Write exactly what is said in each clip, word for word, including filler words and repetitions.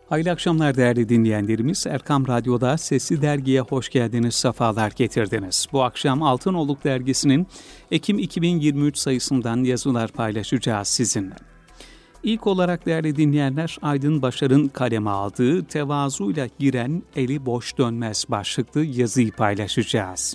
Hayırlı akşamlar değerli dinleyenlerimiz. Erkam Radyo'da Sesli Dergi'ye hoş geldiniz, sefalar getirdiniz. Bu akşam Altınoluk Dergisi'nin Ekim iki bin yirmi üç sayısından yazılar paylaşacağız sizinle. İlk olarak değerli dinleyenler, Aydın Başar'ın kaleme aldığı Tevazuyla Giren Eli Boş Dönmez başlıklı yazıyı paylaşacağız.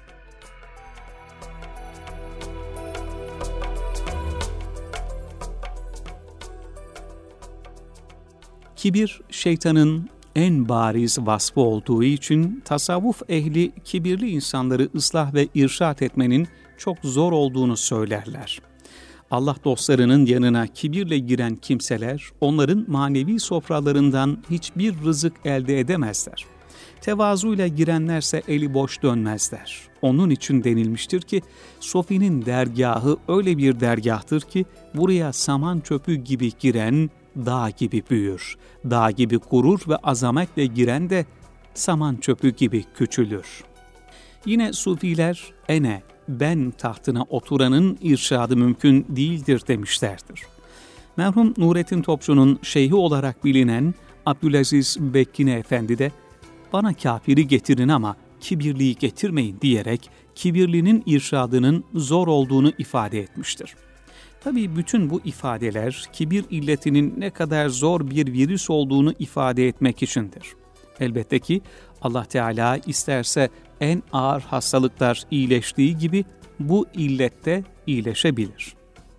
Kibir, şeytanın en bariz vasfı olduğu için tasavvuf ehli kibirli insanları ıslah ve irşat etmenin çok zor olduğunu söylerler. Allah dostlarının yanına kibirle giren kimseler, onların manevi sofralarından hiçbir rızık elde edemezler. Tevazuyla girenlerse eli boş dönmezler. Onun için denilmiştir ki, Sofi'nin dergahı öyle bir dergahtır ki, buraya saman çöpü gibi giren, dağ gibi büyür. Dağ gibi gurur ve azametle giren de saman çöpü gibi küçülür. Yine Sufiler, ene, ben tahtına oturanın irşadı mümkün değildir demişlerdir. Merhum Nurettin Topçu'nun şeyhi olarak bilinen Abdülaziz Bekkine Efendi de, bana kafiri getirin ama kibirliyi getirmeyin diyerek kibirlinin irşadının zor olduğunu ifade etmiştir. Tabii bütün bu ifadeler kibir illetinin ne kadar zor bir virüs olduğunu ifade etmek içindir. Elbette ki Allah Teala isterse en ağır hastalıklar iyileştiği gibi bu illette iyileşebilir.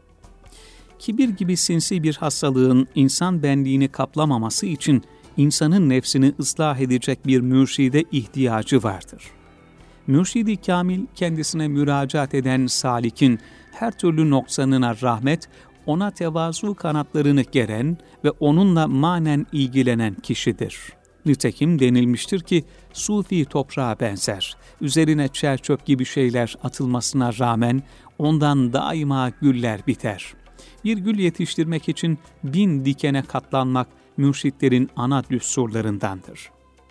Kibir gibi sinsi bir hastalığın insan benliğini kaplamaması için insanın nefsini ıslah edecek bir mürşide ihtiyacı vardır. Mürşid-i Kamil kendisine müracaat eden salikin her türlü noksanına rahmet, ona tevazu kanatlarını geren ve onunla manen ilgilenen kişidir. Nitekim denilmiştir ki, Sufi toprağa benzer, üzerine çer çöp gibi şeyler atılmasına rağmen ondan daima güller biter. Bir gül yetiştirmek için bin dikene katlanmak mürşitlerin ana düsturlarındandır.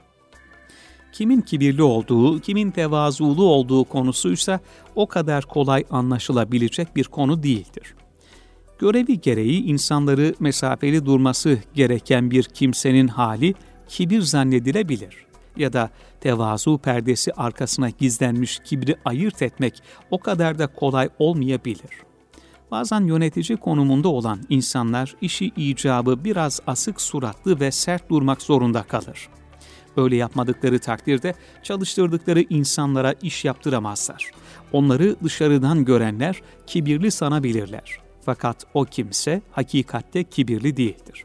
Kimin kibirli olduğu, kimin tevazulu olduğu konusuysa o kadar kolay anlaşılabilecek bir konu değildir. Görevi gereği insanları mesafeli durması gereken bir kimsenin hali kibir zannedilebilir. Ya da tevazu perdesi arkasına gizlenmiş kibri ayırt etmek o kadar da kolay olmayabilir. Bazen yönetici konumunda olan insanlar işi icabı biraz asık suratlı ve sert durmak zorunda kalır. Öyle yapmadıkları takdirde çalıştırdıkları insanlara iş yaptıramazlar. Onları dışarıdan görenler kibirli sanabilirler. Fakat o kimse hakikatte kibirli değildir.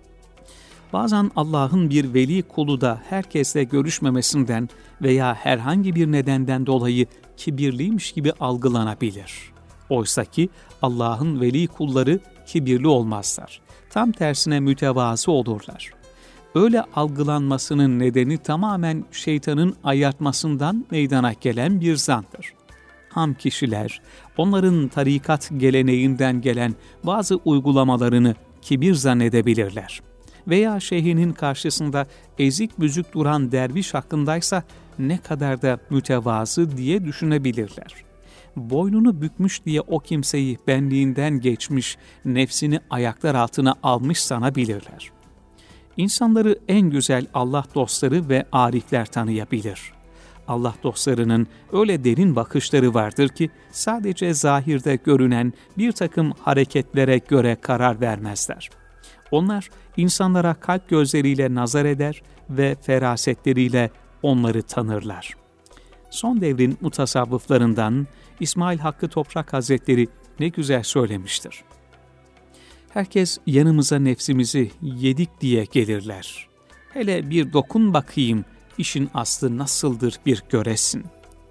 Bazen Allah'ın bir veli kulu da herkesle görüşmemesinden veya herhangi bir nedenden dolayı kibirliymiş gibi algılanabilir. Oysa ki Allah'ın veli kulları kibirli olmazlar. Tam tersine mütevazı olurlar. Öyle algılanmasının nedeni tamamen şeytanın ayartmasından meydana gelen bir zandır. Ham kişiler, onların tarikat geleneğinden gelen bazı uygulamalarını kibir zannedebilirler. Veya şeyhinin karşısında ezik büzük duran derviş hakkındaysa ne kadar da mütevazı diye düşünebilirler. Boynunu bükmüş diye o kimseyi benliğinden geçmiş, nefsini ayaklar altına almış sanabilirler. İnsanları en güzel Allah dostları ve arifler tanıyabilir. Allah dostlarının öyle derin bakışları vardır ki sadece zahirde görünen bir takım hareketlere göre karar vermezler. Onlar insanlara kalp gözleriyle nazar eder ve ferasetleriyle onları tanırlar. Son devrin mutasavvıflarından İsmail Hakkı Toprak Hazretleri ne güzel söylemiştir. Herkes yanımıza nefsimizi yedik diye gelirler. Hele bir dokun bakayım, işin aslı nasıldır bir göresin.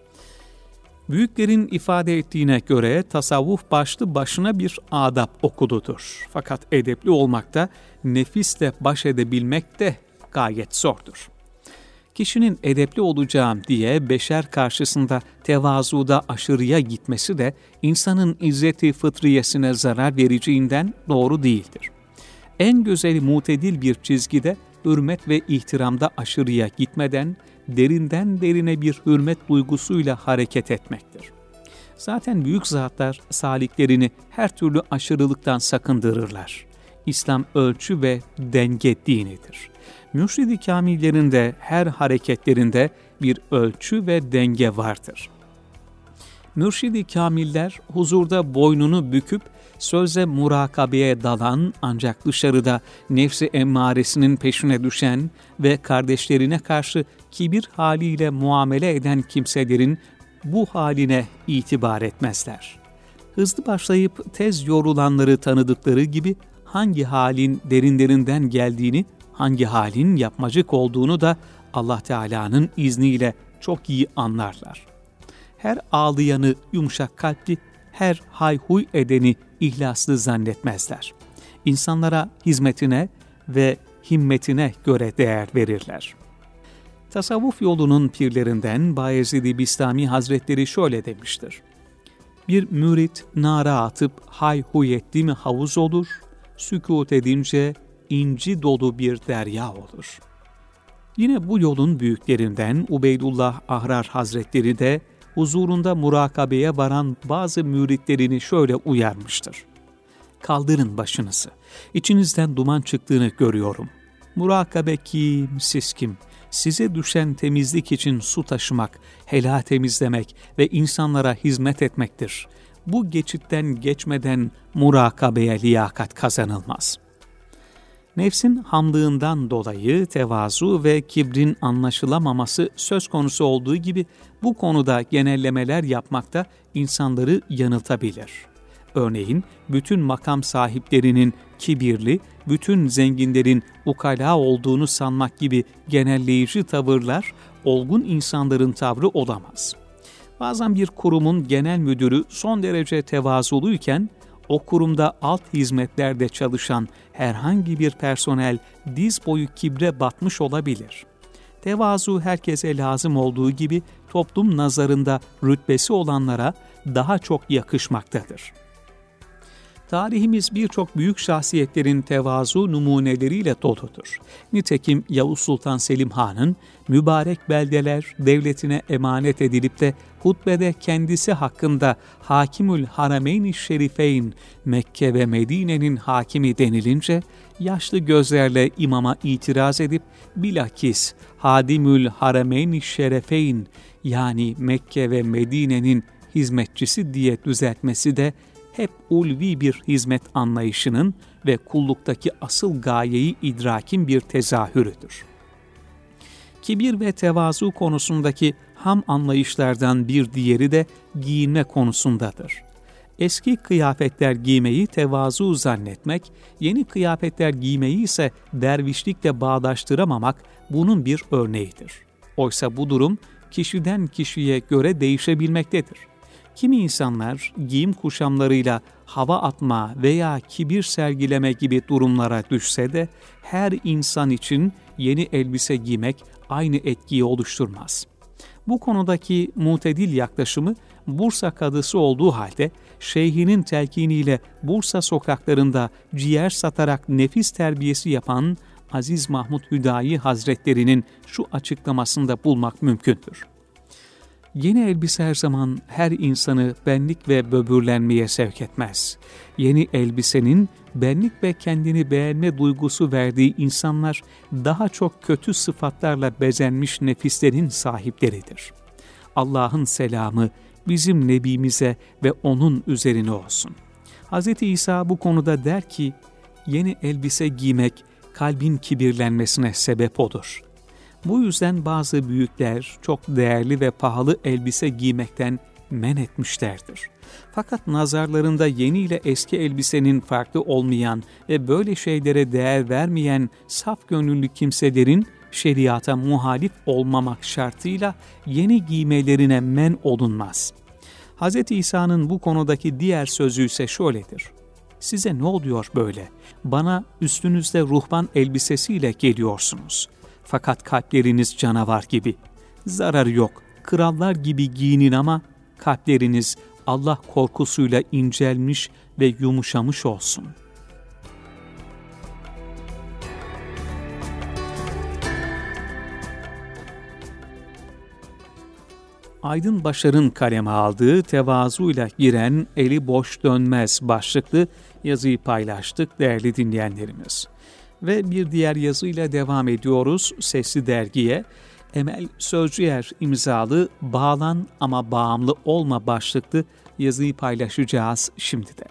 Büyüklerin ifade ettiğine göre tasavvuf başlı başına bir adab okuludur. Fakat edepli olmak da, nefisle baş edebilmek de gayet zordur. Kişinin edepli olacağım diye beşer karşısında tevazuda aşırıya gitmesi de insanın izzeti fıtriyesine zarar vereceğinden doğru değildir. En güzeli mutedil bir çizgide hürmet ve ihtiramda aşırıya gitmeden derinden derine bir hürmet duygusuyla hareket etmektir. Zaten büyük zatlar saliklerini her türlü aşırılıktan sakındırırlar. İslam ölçü ve denge dinidir. Mürşid-i Kamillerin de her hareketlerinde bir ölçü ve denge vardır. Mürşid-i Kamiller huzurda boynunu büküp sözle murakabeye dalan ancak dışarıda nefsi emmaresinin peşine düşen ve kardeşlerine karşı kibir haliyle muamele eden kimselerin bu haline itibar etmezler. Hızlı başlayıp tez yorulanları tanıdıkları gibi hangi halin derinlerinden geldiğini, hangi halin yapmacık olduğunu da Allah Teala'nın izniyle çok iyi anlarlar. Her ağlayanı yumuşak kalpli, her hayhuy edeni ihlaslı zannetmezler. İnsanlara hizmetine ve himmetine göre değer verirler. Tasavvuf yolunun pirlerinden Bayezid-i Bistami Hazretleri şöyle demiştir: Bir mürit nara atıp hayhuy etti mi havuz olur, sükût edince inci dolu bir derya olur. Yine bu yolun büyüklerinden Ubeydullah Ahrar Hazretleri de huzurunda murakabeye varan bazı müritlerini şöyle uyarmıştır: Kaldırın başınızı, içinizden duman çıktığını görüyorum. Murakabe kim, siz kim? Size düşen temizlik için su taşımak, helal temizlemek ve insanlara hizmet etmektir. Bu geçitten geçmeden murakabeye liyakat kazanılmaz. Nefsin hamlığından dolayı tevazu ve kibrin anlaşılamaması söz konusu olduğu gibi bu konuda genellemeler yapmak da insanları yanıltabilir. Örneğin bütün makam sahiplerinin kibirli, bütün zenginlerin ukala olduğunu sanmak gibi genelleyici tavırlar olgun insanların tavrı olamaz. Bazen bir kurumun genel müdürü son derece tevazuluyken o kurumda alt hizmetlerde çalışan herhangi bir personel diz boyu kibre batmış olabilir. Tevazu herkese lazım olduğu gibi toplum nazarında rütbesi olanlara daha çok yakışmaktadır. Tarihimiz birçok büyük şahsiyetlerin tevazu numuneleriyle doludur. Nitekim Yavuz Sultan Selim Han'ın mübarek beldeler devletine emanet edilip de hutbede kendisi hakkında Hakimül Harameyn-i Şerifeyn, Mekke ve Medine'nin hakimi denilince yaşlı gözlerle imama itiraz edip bilakis Hadimül Harameyn-i Şerifeyn yani Mekke ve Medine'nin hizmetçisi diye düzeltmesi de hep ulvi bir hizmet anlayışının ve kulluktaki asıl gayeyi idrakin bir tezahürüdür. Kibir ve tevazu konusundaki ham anlayışlardan bir diğeri de giyinme konusundadır. Eski kıyafetler giymeyi tevazu zannetmek, yeni kıyafetler giymeyi ise dervişlikle bağdaştıramamak bunun bir örneğidir. Oysa bu durum kişiden kişiye göre değişebilmektedir. Kimi insanlar giyim kuşamlarıyla hava atma veya kibir sergileme gibi durumlara düşse de her insan için yeni elbise giymek aynı etkiyi oluşturmaz. Bu konudaki mutedil yaklaşımı Bursa kadısı olduğu halde şeyhinin telkiniyle Bursa sokaklarında ciğer satarak nefis terbiyesi yapan Aziz Mahmud Hüdayi Hazretleri'nin şu açıklamasında bulmak mümkündür. Yeni elbise her zaman her insanı benlik ve böbürlenmeye sevk etmez. Yeni elbisenin benlik ve kendini beğenme duygusu verdiği insanlar daha çok kötü sıfatlarla bezenmiş nefislerin sahipleridir. Allah'ın selamı bizim Nebimize ve onun üzerine olsun. Hz. İsa bu konuda der ki, yeni elbise giymek kalbin kibirlenmesine sebep olur. Bu yüzden bazı büyükler çok değerli ve pahalı elbise giymekten men etmişlerdir. Fakat nazarlarında yeni ile eski elbisenin farklı olmayan ve böyle şeylere değer vermeyen saf gönüllü kimselerin şeriata muhalif olmamak şartıyla yeni giymelerine men olunmaz. Hz. İsa'nın bu konudaki diğer sözü ise şöyledir: Size ne oluyor böyle? Bana üstünüzde ruhban elbisesiyle geliyorsunuz. Fakat kalpleriniz canavar gibi. Zararı yok, krallar gibi giyinin ama kalpleriniz Allah korkusuyla incelmiş ve yumuşamış olsun. Aydın Başar'ın kaleme aldığı Tevazuyla giren eli boş dönmez başlıklı yazıyı paylaştık değerli dinleyenlerimiz. Ve bir diğer yazıyla devam ediyoruz Sesli Dergi'ye. Emel Sözcüer imzalı "Bağlan ama bağımlı olma" başlıklı yazıyı paylaşacağız şimdi de.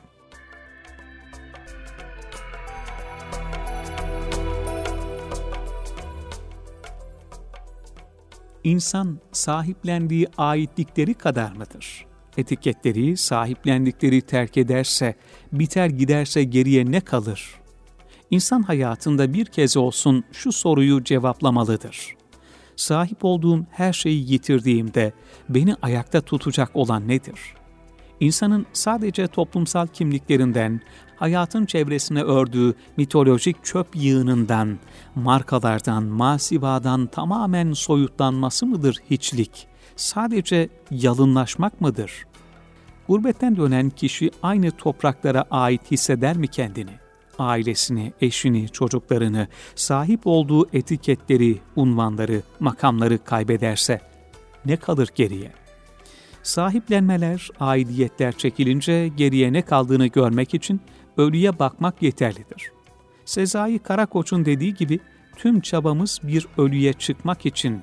İnsan sahiplendiği aitlikleri kadar mıdır? Etiketleri, sahiplendikleri terk ederse, biter giderse geriye ne kalır? İnsan hayatında bir kez olsun şu soruyu cevaplamalıdır. Sahip olduğum her şeyi yitirdiğimde beni ayakta tutacak olan nedir? İnsanın sadece toplumsal kimliklerinden, hayatın çevresine ördüğü mitolojik çöp yığınından, markalardan, masivadan tamamen soyutlanması mıdır hiçlik? Sadece yalınlaşmak mıdır? Gurbetten dönen kişi aynı topraklara ait hisseder mi kendini? Ailesini, eşini, çocuklarını, sahip olduğu etiketleri, unvanları, makamları kaybederse ne kalır geriye? Sahiplenmeler, aidiyetler çekilince geriye ne kaldığını görmek için ölüye bakmak yeterlidir. Sezai Karakoç'un dediği gibi tüm çabamız bir ölüye çıkmak için.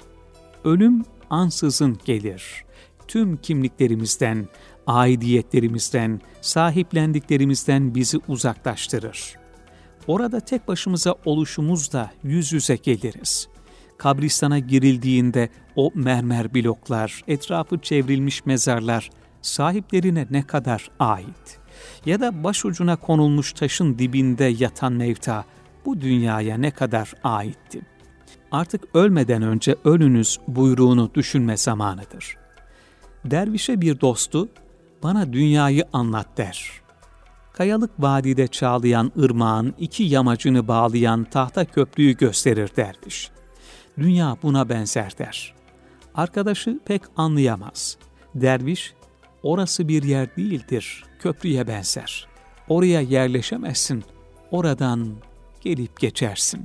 Ölüm ansızın gelir. Tüm kimliklerimizden, aidiyetlerimizden, sahiplendiklerimizden bizi uzaklaştırır. Orada tek başımıza oluşumuzla yüz yüze geliriz. Kabristana girildiğinde o mermer bloklar, etrafı çevrilmiş mezarlar sahiplerine ne kadar ait? Ya da başucuna konulmuş taşın dibinde yatan mevta bu dünyaya ne kadar aitti? Artık ölmeden önce ölünüz buyruğunu düşünme zamanıdır. Dervişe bir dostu, bana dünyayı anlat der. Kayalık vadide çağlayan ırmağın iki yamacını bağlayan tahta köprüyü gösterir derviş. Dünya buna benzer der. Arkadaşı pek anlayamaz. Derviş, orası bir yer değildir, köprüye benzer. Oraya yerleşemezsin, oradan gelip geçersin.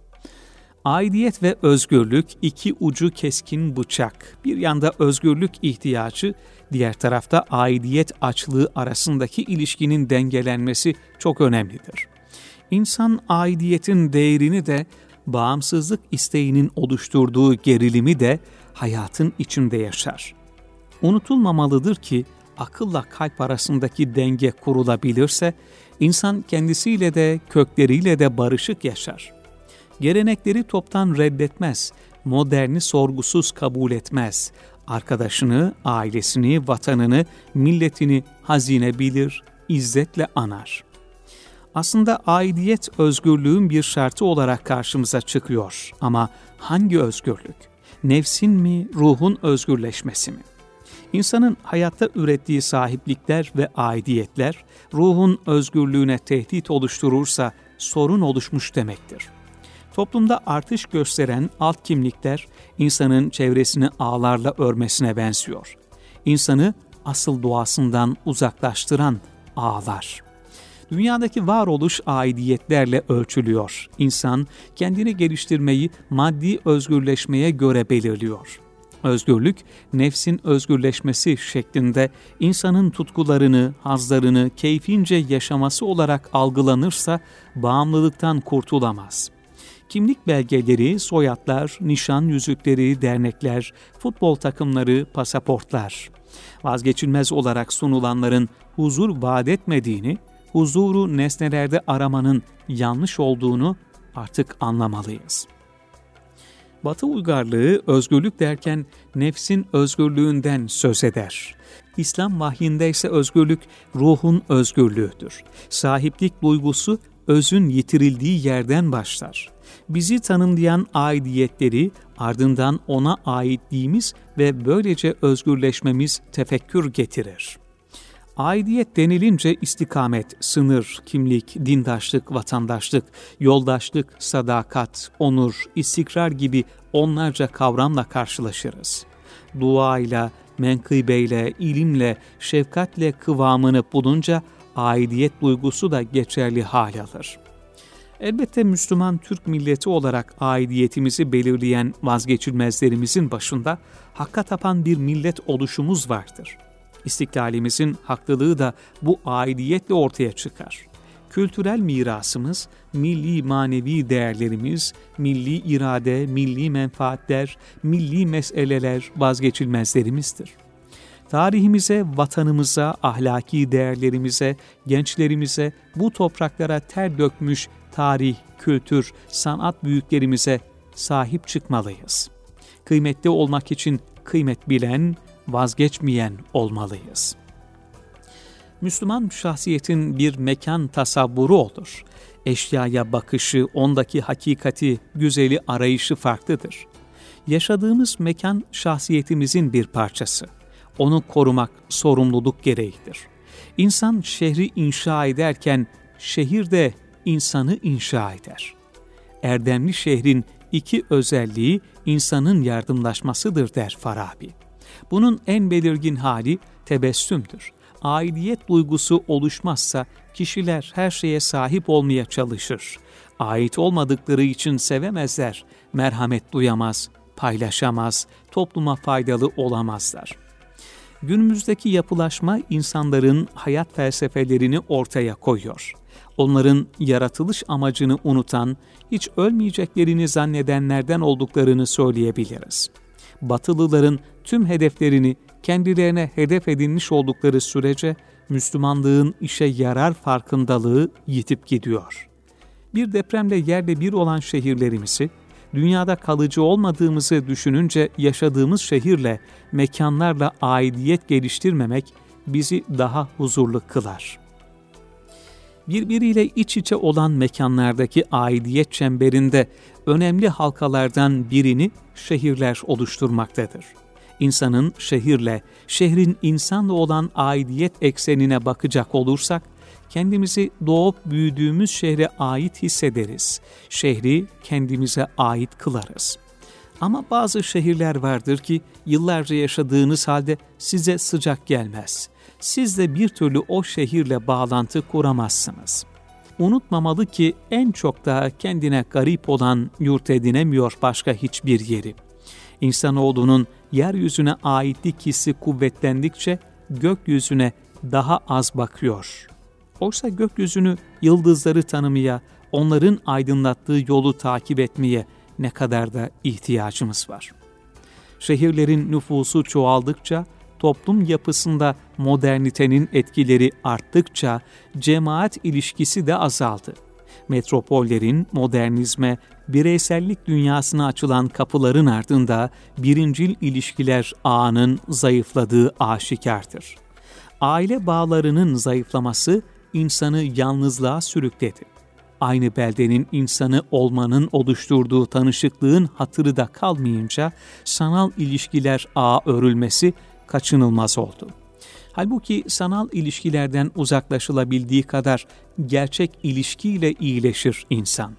Aidiyet ve özgürlük iki ucu keskin bıçak. Bir yanda özgürlük ihtiyacı, diğer tarafta aidiyet açlığı arasındaki ilişkinin dengelenmesi çok önemlidir. İnsan aidiyetin değerini de, bağımsızlık isteğinin oluşturduğu gerilimi de hayatın içinde yaşar. Unutulmamalıdır ki akılla kalp arasındaki denge kurulabilirse, insan kendisiyle de kökleriyle de barışık yaşar. Gelenekleri toptan reddetmez, moderni sorgusuz kabul etmez. Arkadaşını, ailesini, vatanını, milletini hazine bilir, izzetle anar. Aslında aidiyet özgürlüğün bir şartı olarak karşımıza çıkıyor. Ama hangi özgürlük? Nefsin mi, ruhun özgürleşmesi mi? İnsanın hayatta ürettiği sahiplikler ve aidiyetler, ruhun özgürlüğüne tehdit oluşturursa sorun oluşmuş demektir. Toplumda artış gösteren alt kimlikler, insanın çevresini ağlarla örmesine benziyor. İnsanı asıl doğasından uzaklaştıran ağlar. Dünyadaki varoluş aidiyetlerle ölçülüyor. İnsan kendini geliştirmeyi maddi özgürleşmeye göre belirliyor. Özgürlük, nefsin özgürleşmesi şeklinde insanın tutkularını, hazlarını keyfince yaşaması olarak algılanırsa bağımlılıktan kurtulamaz. Kimlik belgeleri, soyadlar, nişan yüzükleri, dernekler, futbol takımları, pasaportlar. Vazgeçilmez olarak sunulanların huzur vaat etmediğini, huzuru nesnelerde aramanın yanlış olduğunu artık anlamalıyız. Batı uygarlığı özgürlük derken nefsin özgürlüğünden söz eder. İslam vahyinde ise özgürlük ruhun özgürlüğüdür. Sahiplik duygusu özün yitirildiği yerden başlar. Bizi tanımlayan aidiyetleri ardından ona aitliğimiz ve böylece özgürleşmemiz tefekkür getirir. Aidiyet denilince istikamet, sınır, kimlik, dindaşlık, vatandaşlık, yoldaşlık, sadakat, onur, istikrar gibi onlarca kavramla karşılaşırız. Duayla, menkıbeyle, ilimle, şefkatle kıvamını bulunca aidiyet duygusu da geçerli hal alır. Elbette Müslüman Türk milleti olarak aidiyetimizi belirleyen vazgeçilmezlerimizin başında hakka tapan bir millet oluşumuz vardır. İstiklalimizin haklılığı da bu aidiyetle ortaya çıkar. Kültürel mirasımız, milli manevi değerlerimiz, milli irade, milli menfaatler, milli meseleler vazgeçilmezlerimizdir. Tarihimize, vatanımıza, ahlaki değerlerimize, gençlerimize, bu topraklara ter dökmüş tarih, kültür, sanat büyüklerimize sahip çıkmalıyız. Kıymetli olmak için kıymet bilen, vazgeçmeyen olmalıyız. Müslüman şahsiyetin bir mekan tasavvuru olur. Eşyaya bakışı, ondaki hakikati, güzeli arayışı farklıdır. Yaşadığımız mekan şahsiyetimizin bir parçası. Onu korumak sorumluluk gereğidir. İnsan şehri inşa ederken şehir de insanı inşa eder. Erdemli şehrin iki özelliği insanın yardımlaşmasıdır der Farabi. Bunun en belirgin hali tebessümdür. Aidiyet duygusu oluşmazsa kişiler her şeye sahip olmaya çalışır. Ait olmadıkları için sevemezler, merhamet duyamaz, paylaşamaz, topluma faydalı olamazlar. Günümüzdeki yapılaşma insanların hayat felsefelerini ortaya koyuyor. Onların yaratılış amacını unutan, hiç ölmeyeceklerini zannedenlerden olduklarını söyleyebiliriz. Batılıların tüm hedeflerini kendilerine hedef edinmiş oldukları sürece Müslümanlığın işe yarar farkındalığı yitip gidiyor. Bir depremle yerle bir olan şehirlerimizi, dünyada kalıcı olmadığımızı düşününce yaşadığımız şehirle, mekanlarla aidiyet geliştirmemek bizi daha huzurlu kılar. Birbiriyle iç içe olan mekanlardaki aidiyet çemberinde önemli halkalardan birini şehirler oluşturmaktadır. İnsanın şehirle, şehrin insanla olan aidiyet eksenine bakacak olursak, kendimizi doğup büyüdüğümüz şehre ait hissederiz. Şehri kendimize ait kılarız. Ama bazı şehirler vardır ki yıllarca yaşadığınız halde size sıcak gelmez. Siz de bir türlü o şehirle bağlantı kuramazsınız. Unutmamalı ki en çok da kendine garip olan yurt edinemiyor başka hiçbir yeri. İnsanoğlunun yeryüzüne aitlik hissi kuvvetlendikçe gökyüzüne daha az bakıyor. Oysa gökyüzünü, yıldızları tanımaya, onların aydınlattığı yolu takip etmeye ne kadar da ihtiyacımız var. Şehirlerin nüfusu çoğaldıkça, toplum yapısında modernitenin etkileri arttıkça cemaat ilişkisi de azaldı. Metropollerin modernizme, bireysellik dünyasına açılan kapıların ardında birincil ilişkiler ağının zayıfladığı aşikardır. Aile bağlarının zayıflaması insanı yalnızlığa sürükledi. Aynı beldenin insanı olmanın oluşturduğu tanışıklığın hatırı da kalmayınca sanal ilişkiler ağı örülmesi kaçınılmaz oldu. Halbuki sanal ilişkilerden uzaklaşılabildiği kadar gerçek ilişkiyle iyileşir insan.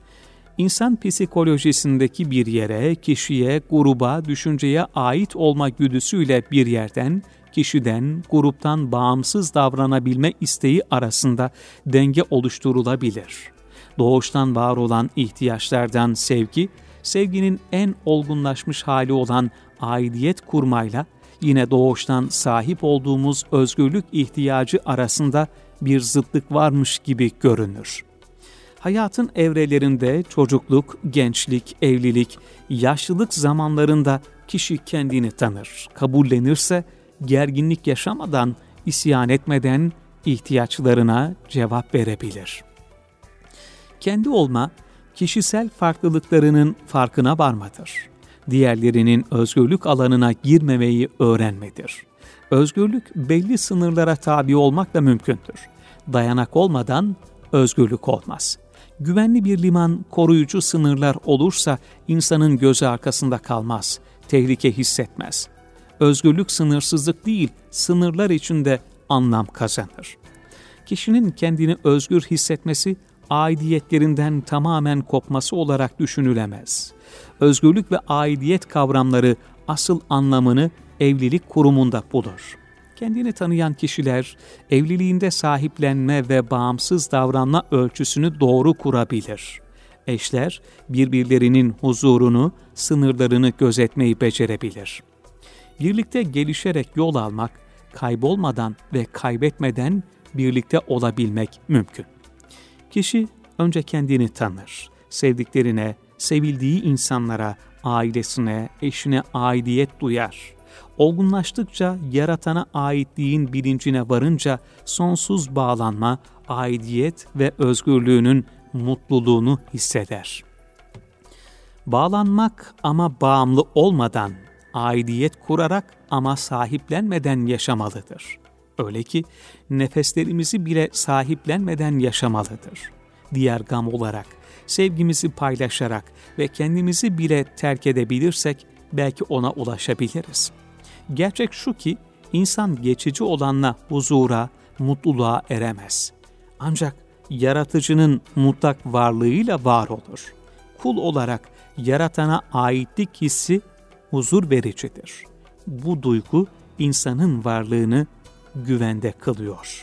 İnsan psikolojisindeki bir yere, kişiye, gruba, düşünceye ait olma güdüsüyle bir yerden, kişiden, gruptan bağımsız davranabilme isteği arasında denge oluşturulabilir. Doğuştan var olan ihtiyaçlardan sevgi, sevginin en olgunlaşmış hali olan aidiyet kurmayla, yine doğuştan sahip olduğumuz özgürlük ihtiyacı arasında bir zıtlık varmış gibi görünür. Hayatın evrelerinde çocukluk, gençlik, evlilik, yaşlılık zamanlarında kişi kendini tanır, kabullenirse gerginlik yaşamadan, isyan etmeden ihtiyaçlarına cevap verebilir. Kendi olma, kişisel farklılıklarının farkına varmadır. Diğerlerinin özgürlük alanına girmemeyi öğrenmedir. Özgürlük belli sınırlara tabi olmakla mümkündür. Dayanak olmadan özgürlük olmaz. Güvenli bir liman, koruyucu sınırlar olursa insanın gözü arkasında kalmaz, tehlike hissetmez. Özgürlük sınırsızlık değil, sınırlar içinde anlam kazanır. Kişinin kendini özgür hissetmesi, aidiyetlerinden tamamen kopması olarak düşünülemez. Özgürlük ve aidiyet kavramları asıl anlamını evlilik kurumunda bulur. Kendini tanıyan kişiler, evliliğinde sahiplenme ve bağımsız davranma ölçüsünü doğru kurabilir. Eşler, birbirlerinin huzurunu, sınırlarını gözetmeyi becerebilir. Birlikte gelişerek yol almak, kaybolmadan ve kaybetmeden birlikte olabilmek mümkün. Kişi önce kendini tanır, sevdiklerine, sevildiği insanlara, ailesine, eşine aidiyet duyar. Olgunlaştıkça yaratana aitliğin bilincine varınca sonsuz bağlanma, aidiyet ve özgürlüğünün mutluluğunu hisseder. Bağlanmak ama bağımlı olmadan, aidiyet kurarak ama sahiplenmeden yaşamalıdır. Öyle ki nefeslerimizi bile sahiplenmeden yaşamalıdır. Diğer gam olarak, sevgimizi paylaşarak ve kendimizi bile terk edebilirsek belki ona ulaşabiliriz. Gerçek şu ki insan geçici olanla huzura, mutluluğa eremez. Ancak yaratıcının mutlak varlığıyla var olur. Kul olarak yaratana aitlik hissi huzur vericidir. Bu duygu insanın varlığını güvende kılıyor.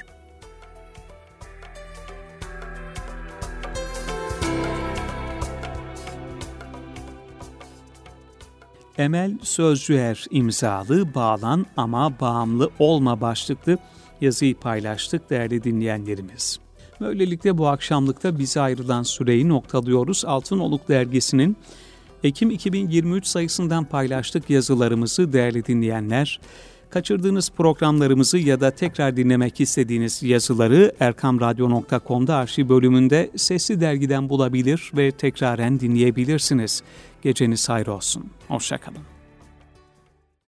Emel Sözcüer imzalı Bağlan ama Bağımlı Olma başlıklı yazıyı paylaştık değerli dinleyenlerimiz. Böylelikle bu akşamlıkta bize ayrılan süreyi noktalıyoruz. Altınoluk Dergisi'nin Ekim iki bin yirmi üç sayısından paylaştık yazılarımızı değerli dinleyenler. Kaçırdığınız programlarımızı ya da tekrar dinlemek istediğiniz yazıları erkam radyo nokta com'da arşiv bölümünde Sesli Dergi'den bulabilir ve tekraren dinleyebilirsiniz. Geceniz hayır olsun. Hoşça kalın.